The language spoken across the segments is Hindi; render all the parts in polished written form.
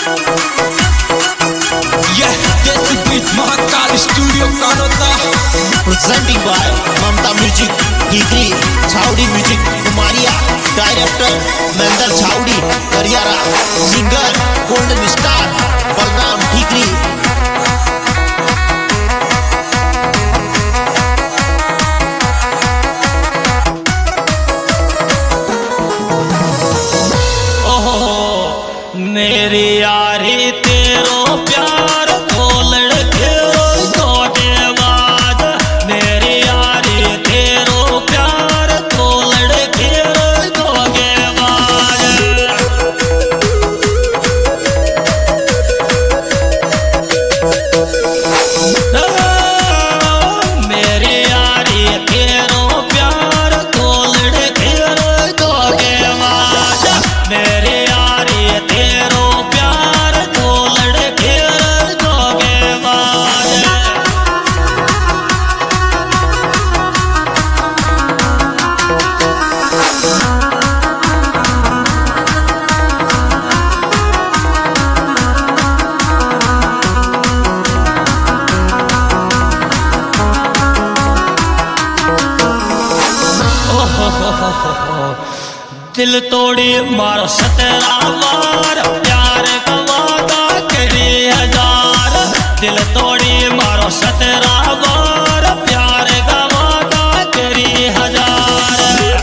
presenting by Mamta Music, Degree, Chowdi Music, Kumaria, Director, Mendal Chowdi, Karyara, Singer, Golden Star, Balram Degree. मेरी यारी तेरो प्यार तो लड़के तो देवाद, मेरी यारी तेरो प्यार तो लड़के तो देवाद। मेरी यारी तेरो प्यार तो लड़के तो देवाद, मेरी यारी तेरो प्यार तो लड़के तो बेवाद। दिल तोड़ी मारो 17 बार, प्यार का वादा करी 1000। दिल तोड़ी मारो 17 बार, प्यार का वादा करी 1000।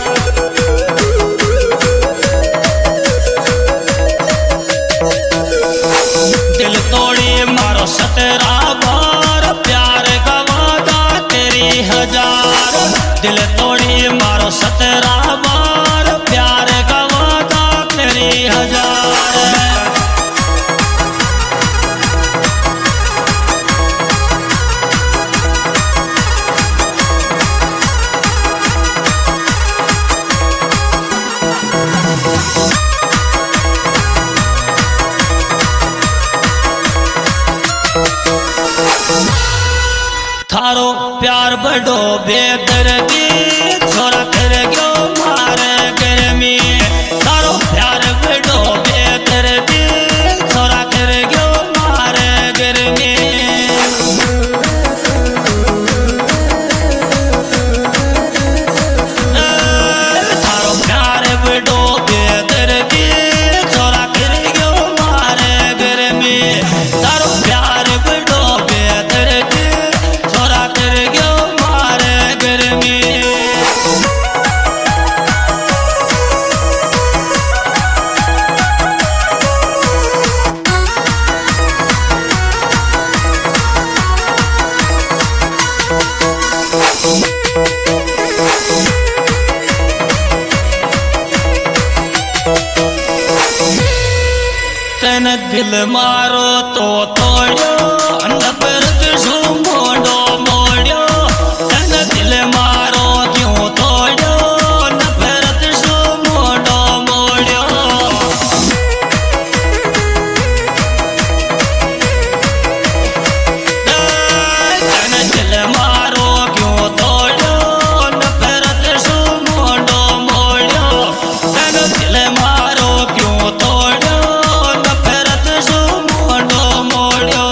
दिल तोड़ी मारो 17 बार, प्यार का वादा करी 1000। दिल तोड़ी मारो 17 बार, प्यार का वादा करी 1000। थारो प्यार बड़ो बेदर्दी, छोरा कर गयो मारे गर्मी। थारो प्यार बड़ो बेदर्दी, छोरा कर गयो मारे गर्मी। थारो प्यार बड़ो बेदर्दी, छोरा कर गयो मारे गर्मी। थारो प्यार बड़ो बेदर्दी, छोरा कर गयो मारे गर्मी। तन दिल मारो तो तोड़ो, नफरत शू मोड़ो मोड़ो। तन दिल मारो क्यों तोड़ो, नफरत शू मोड़ो मोड़ो। तन दिल मारो क्यों तोड़ो, नफरत शू मोड़ो मोड़ो। तन दिल मारो क्यों तोड़ो, नफरत शू मोड़ो मोड़ो।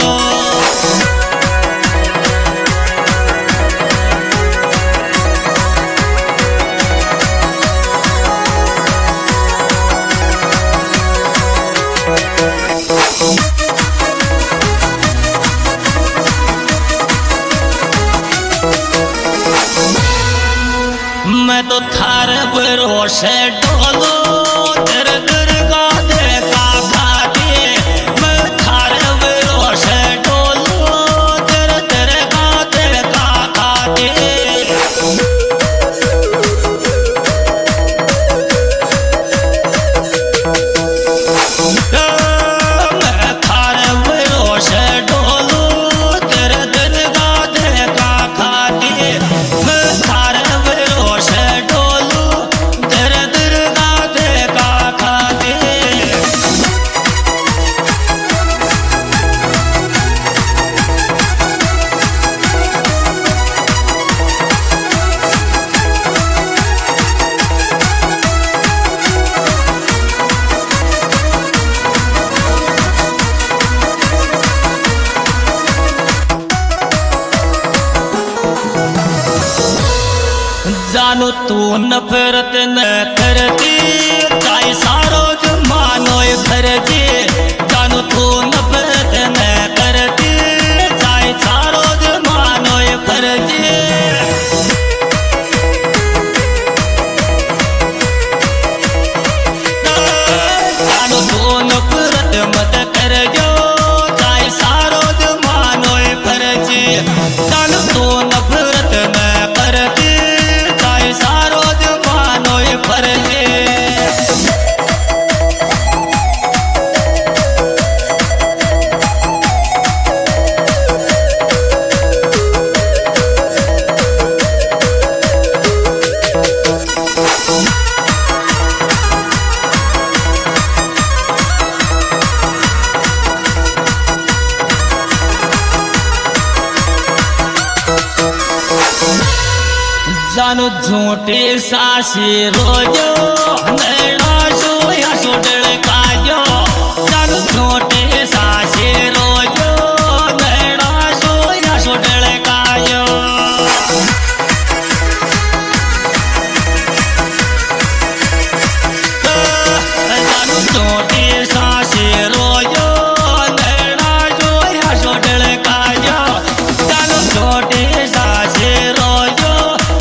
मैं तो थार भरोसे डोलो, तेरे दुर्गा देखा खाते। मैं थार भरोसे डोलो, तेरे दुर्गा देखा खाते। मैं थार भरोसे डोलो, तेरे दुर्गा देखा खाते। मैं थार भरोसे डोलो, तेरे दुर्गा देखा खाते। जानू तू नफरत न करती चाहे सारो जमानो फर्जी जानू तू नफरत न करती चाहे सारो जमानो फर्जी जानू तू नफरत मत कर जो चाहे सारो जमानो फर्जी जानू तू नफरत न करती चाहे सारो जमानो फर्जी जानू झूठी सासी रोजो नैना सो या सो डड़काजो जानू झूठी सासी रोजो नैना सो या सो डड़काजो जानू झूठी सासी रोजो नैना सो या सो डड़काजो जानू झूठी सासी रोजो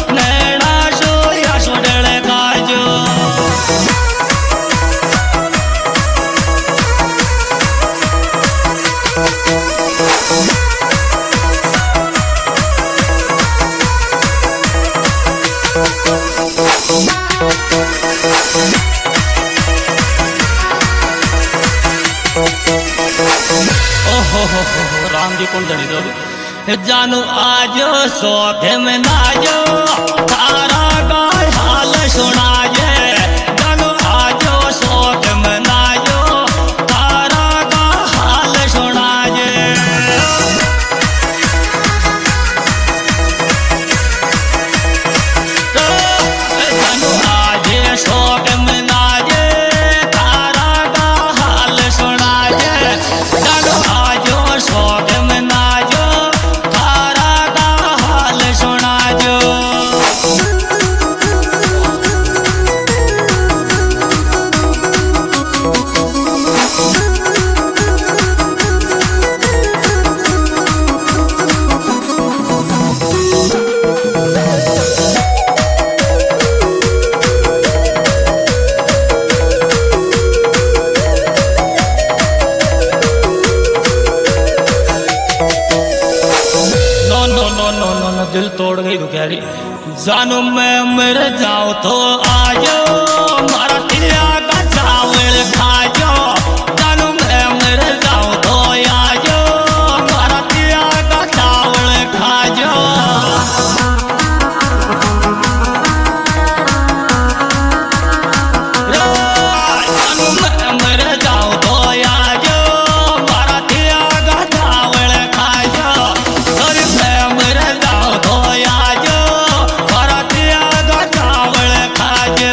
राम जी कौन जानी दो जानू आजो सोखे में नाजो तारा गाय हाल सुना जे जानू आजो सोखे में नाजो तारा का हाल सुना जे जानू आजे सोखे में नाजे तारा का हाल सुना जे जानू आजो सोखे में नाजो तारा का हाल सुना जो दिल तोड़ गई दुखियारी जानू मैं मर जाऊं तो आजो मारा तिलिया का चावल खाजो जानू मैं मर जाऊं तो आजो मारा तिलिया का चावल खाजो जानू मैं मर जाऊं तो आजो मारा तिलिया का चावल खाजो मैं मर जाऊं तो आजो मारा तिलिया का चावल खाजो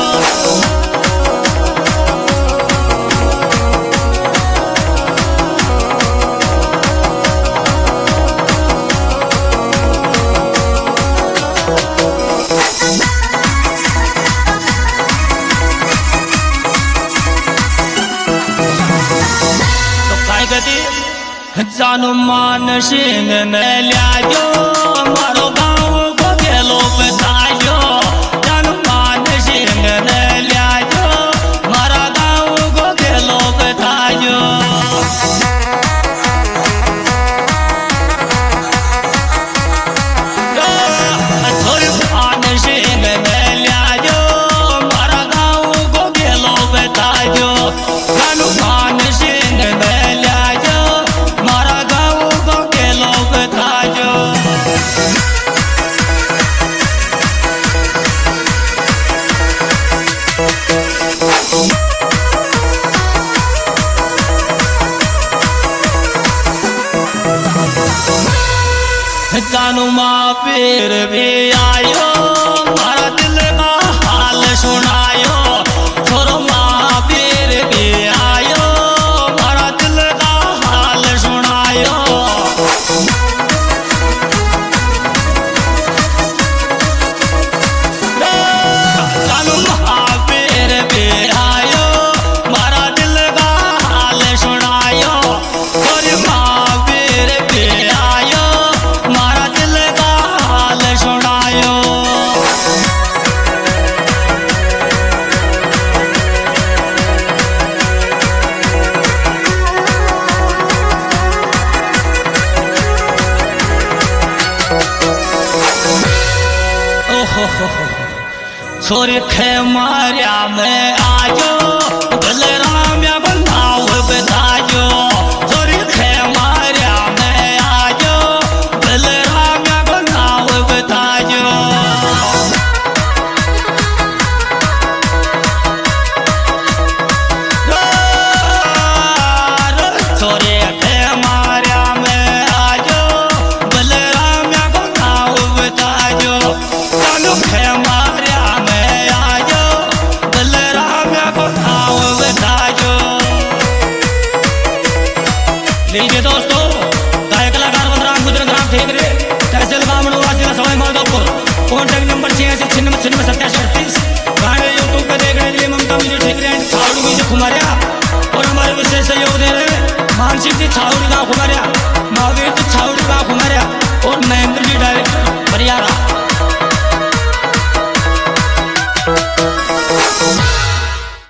तो काय गती जानू मान सिंह ने लियाजो मारो गाँव को गेलो बताजो जानू मान सिंह ने लियाजो मारा गाँव को गेलो बताजो मान सिंह ने लियाजो मारा गाँव को गेलो बताजो जानू मान सिंह ने लियाजो मारा गाँव को गेलो बताजो जानू माँ फिर भी आयो मारा दिल का हाल सुनायो छोरो माँ फिर भी आयो मारा दिल का हाल सुनायो छोरी खे मारिया में आजो बलराम या बनाव बताजो छोरी खे मारिया में आजो बलराम या बनाव बताजो छोरी खे मारिया में आजो बलराम या बनाव बताजो कानू खे मारिया में आजो बलराम या बनाव बताजो। लीजिए दोस्तों, गायक कलाकार बलराम गुजर ग्राम ठेकरे तहसील गांव निवासी सवाई माधोपुर। Contact number 8696973838। गाने यूट्यूब पे देखने के लिए ममता म्यूजिक ठेकरे छावड़ी म्यूजिक खुमारिया और हमारे विशेष सहयोग दे रहे मानसिक जी छावड़ी गाँव खुमारिया, महावीर जी छावड़ी गाँव खुमारिया और महेंद्र जी डायरेक्टर बरियारा।